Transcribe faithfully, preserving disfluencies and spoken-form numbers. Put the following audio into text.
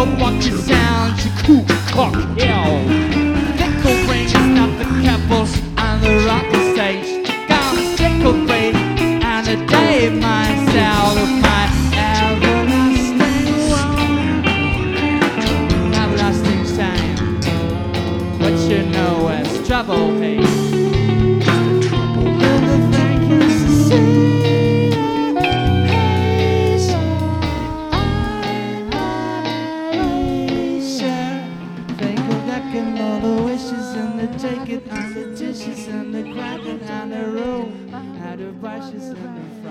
bucket sounds, you cool cock hill. Tickle bringing up the couples on the rocket stage. Gonna tickle break and a day myself of my everlasting everlasting time. But you know it's trouble, hey. All the wishes and the take it on the dishes and the cracking on the room, and the brushes and the